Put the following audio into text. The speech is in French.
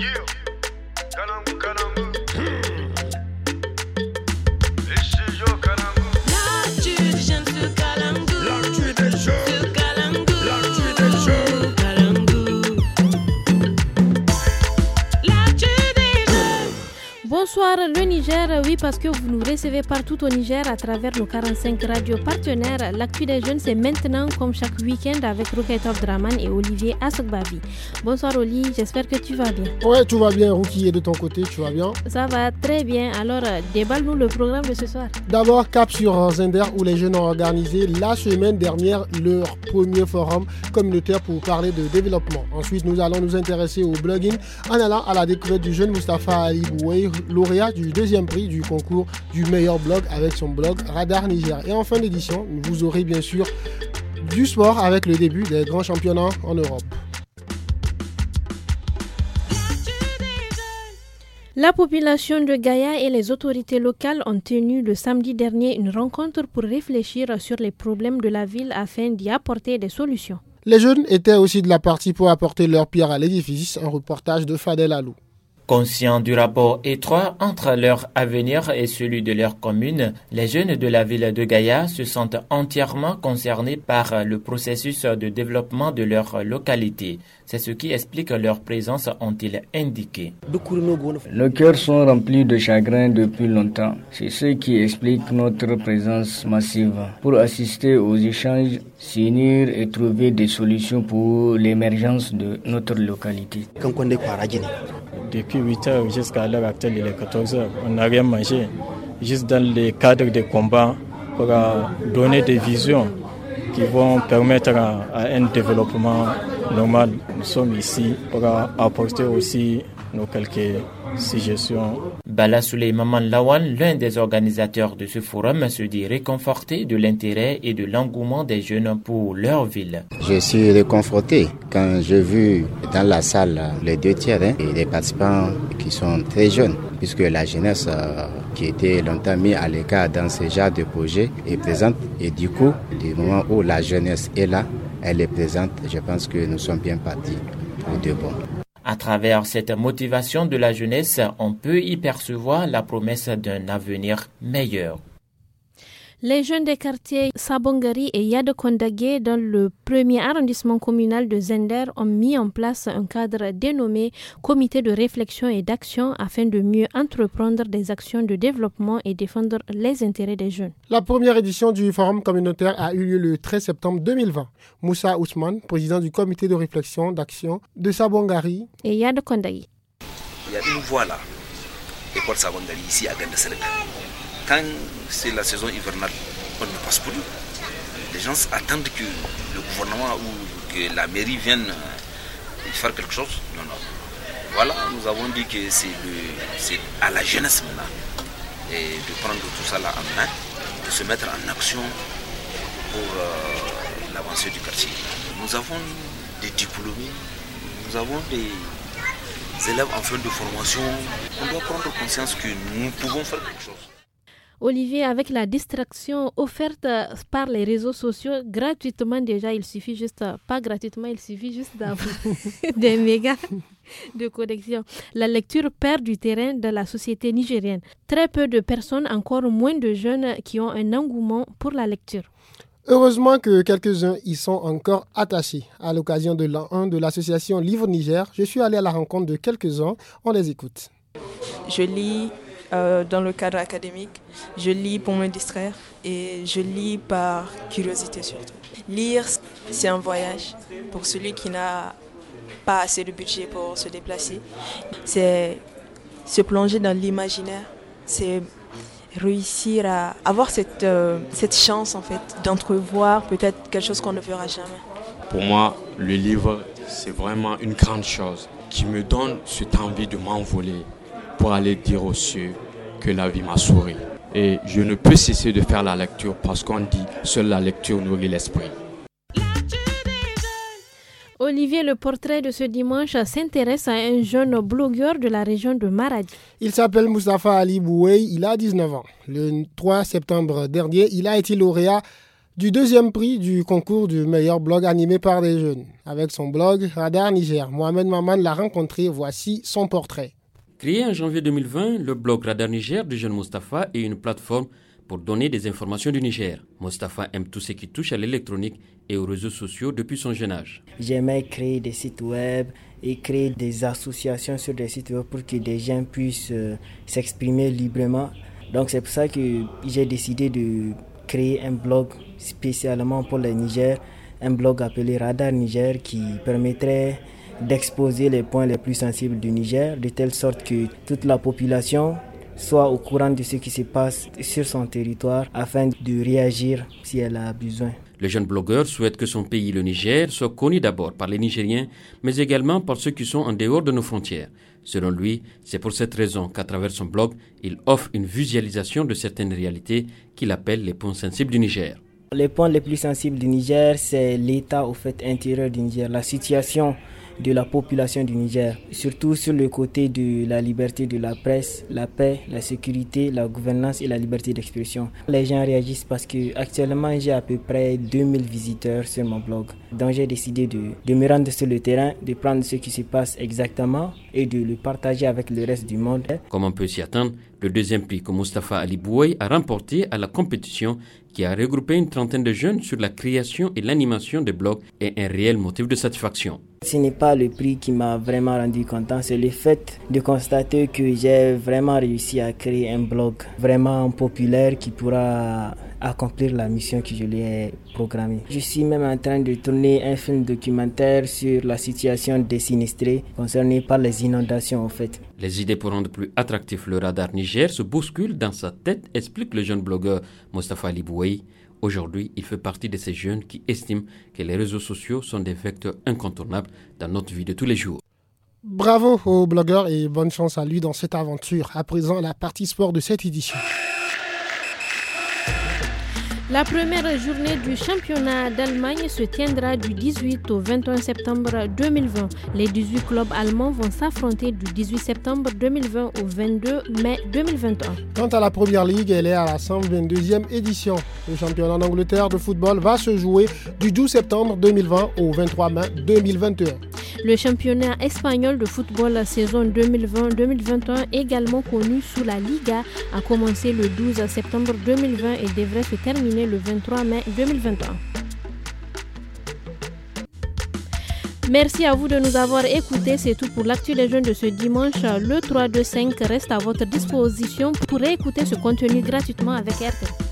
Bonsoir le Niger, oui parce que vous nous recevez partout au Niger à travers nos 45 radios partenaires. L'actu des jeunes c'est maintenant comme chaque week-end avec Rukai Draman et Olivier Assogbavi. Bonsoir Oli, j'espère que tu vas bien. Ouais, tout va bien Ruki, et de ton côté, tu vas bien? Ça va très bien, alors déballe-nous le programme de ce soir. D'abord cap sur Zender où les jeunes ont organisé la semaine dernière leur premier forum communautaire pour parler de développement. Ensuite nous allons nous intéresser au blogging en allant à la découverte du jeune Mustapha Ali Boué, lauréat du deuxième prix du concours du meilleur blog avec son blog Radar Niger. Et en fin d'édition, vous aurez bien sûr du sport avec le début des grands championnats en Europe. La population de Gaïa et les autorités locales ont tenu le samedi dernier une rencontre pour réfléchir sur les problèmes de la ville afin d'y apporter des solutions. Les jeunes étaient aussi de la partie pour apporter leur pierre à l'édifice, un reportage de Fadel Alou. Conscients du rapport étroit entre leur avenir et celui de leur commune, les jeunes de la ville de Gaïa se sentent entièrement concernés par le processus de développement de leur localité. C'est ce qui explique leur présence, ont-ils indiqué. Nos cœurs sont remplis de chagrin depuis longtemps. C'est ce qui explique notre présence massive pour assister aux échanges, s'unir et trouver des solutions pour l'émergence de notre localité. Depuis 8 heures jusqu'à l'heure actuelle, il est 14 heures. On n'a rien mangé, juste dans le cadre des combats pour donner des visions qui vont permettre à un développement normal. Nous sommes ici pour apporter aussi nos quelques suggestions. Bala Souleyman Lawan, l'un des organisateurs de ce forum, se dit réconforté de l'intérêt et de l'engouement des jeunes pour leur ville. Je suis réconforté quand j'ai vu dans la salle les 2 tiers et des participants qui sont très jeunes, puisque la jeunesse qui était longtemps mise à l'écart dans ce genre de projet est présente. Et du coup, du moment où la jeunesse est là, elle est présente, je pense que nous sommes bien partis pour de bon. À travers cette motivation de la jeunesse, on peut y percevoir la promesse d'un avenir meilleur. Les jeunes des quartiers Sabongari et Yadekondagé dans le premier arrondissement communal de Zender ont mis en place un cadre dénommé Comité de réflexion et d'action afin de mieux entreprendre des actions de développement et défendre les intérêts des jeunes. La première édition du forum communautaire a eu lieu le 13 septembre 2020. Moussa Ousmane, président du comité de réflexion d'action de Sabongari et Yadekondagé. Il y a une voie là, l'école Sabongari ici à Gandasselek. Quand c'est la saison hivernale, on ne passe plus. Les gens attendent que le gouvernement ou que la mairie vienne faire quelque chose. Non. Voilà, nous avons dit que c'est à la jeunesse maintenant et de prendre tout ça là en main, de se mettre en action pour l'avancée du quartier. Nous avons des diplômés, nous avons des élèves en fin de formation. On doit prendre conscience que nous pouvons faire quelque chose. Olivier, avec la distraction offerte par les réseaux sociaux, gratuitement déjà, il suffit juste d'avoir des mégas de connexion. La lecture perd du terrain dans la société nigérienne. Très peu de personnes, encore moins de jeunes, qui ont un engouement pour la lecture. Heureusement que quelques-uns y sont encore attachés. À l'occasion de l'an 1 de l'association Livre Niger, je suis allé à la rencontre de quelques-uns. On les écoute. Je lis dans le cadre académique, je lis pour me distraire et je lis par curiosité surtout. Lire, c'est un voyage pour celui qui n'a pas assez de budget pour se déplacer. C'est se plonger dans l'imaginaire, c'est réussir à avoir cette chance en fait d'entrevoir peut-être quelque chose qu'on ne verra jamais. Pour moi, le livre, c'est vraiment une grande chose qui me donne cette envie de m'envoler pour aller dire aux cieux que la vie m'a souri. Et je ne peux cesser de faire la lecture parce qu'on dit seule la lecture nourrit l'esprit. Olivier, le portrait de ce dimanche s'intéresse à un jeune blogueur de la région de Maradi. Il s'appelle Mustapha Ali Boué, il a 19 ans. Le 3 septembre dernier, il a été lauréat du deuxième prix du concours du meilleur blog animé par des jeunes. Avec son blog Radar Niger, Mohamed Maman l'a rencontré, voici son portrait. Créé en janvier 2020, le blog Radar Niger du jeune Mustapha est une plateforme pour donner des informations du Niger. Mustapha aime tout ce qui touche à l'électronique et aux réseaux sociaux depuis son jeune âge. J'aimais créer des sites web et créer des associations sur des sites web pour que des gens puissent s'exprimer librement. Donc c'est pour ça que j'ai décidé de créer un blog spécialement pour le Niger, un blog appelé Radar Niger qui permettrait d'exposer les points les plus sensibles du Niger, de telle sorte que toute la population soit au courant de ce qui se passe sur son territoire afin de réagir si elle a besoin. Le jeune blogueur souhaite que son pays, le Niger, soit connu d'abord par les Nigériens, mais également par ceux qui sont en dehors de nos frontières. Selon lui, c'est pour cette raison qu'à travers son blog, il offre une visualisation de certaines réalités qu'il appelle les points sensibles du Niger. Les points les plus sensibles du Niger, c'est l'état intérieur du Niger, la situation de la population du Niger, surtout sur le côté de la liberté de la presse, la paix, la sécurité, la gouvernance et la liberté d'expression. Les gens réagissent parce que actuellement j'ai à peu près 2000 visiteurs sur mon blog. Donc j'ai décidé de me rendre sur le terrain, de prendre ce qui se passe exactement et de le partager avec le reste du monde. Comme on peut s'y attendre, le deuxième prix que Mustapha Ali Bouaye a remporté à la compétition qui a regroupé une trentaine de jeunes sur la création et l'animation de blogs est un réel motif de satisfaction. Ce n'est pas le prix qui m'a vraiment rendu content, c'est le fait de constater que j'ai vraiment réussi à créer un blog vraiment populaire qui pourra accomplir la mission que je lui ai programmée. Je suis même en train de tourner un film documentaire sur la situation des sinistrés concernés par les inondations en fait. Les idées pour rendre plus attractif le Radar Niger se bousculent dans sa tête, explique le jeune blogueur Mustapha Ali Bouaye. Aujourd'hui, il fait partie de ces jeunes qui estiment que les réseaux sociaux sont des vecteurs incontournables dans notre vie de tous les jours. Bravo au blogueur et bonne chance à lui dans cette aventure. À présent, la partie sport de cette édition. La première journée du championnat d'Allemagne se tiendra du 18 au 21 septembre 2020. Les 18 clubs allemands vont s'affronter du 18 septembre 2020 au 22 mai 2021. Quant à la Première Ligue, elle est à la 122e édition. Le championnat d'Angleterre de football va se jouer du 12 septembre 2020 au 23 mai 2021. Le championnat espagnol de football saison 2020-2021, également connu sous la Liga, a commencé le 12 septembre 2020 et devrait se terminer le 23 mai 2021. Merci à vous de nous avoir écoutés. C'est tout pour l'actu des jeunes de ce dimanche. Le 325 reste à votre disposition pour écouter ce contenu gratuitement avec RTL.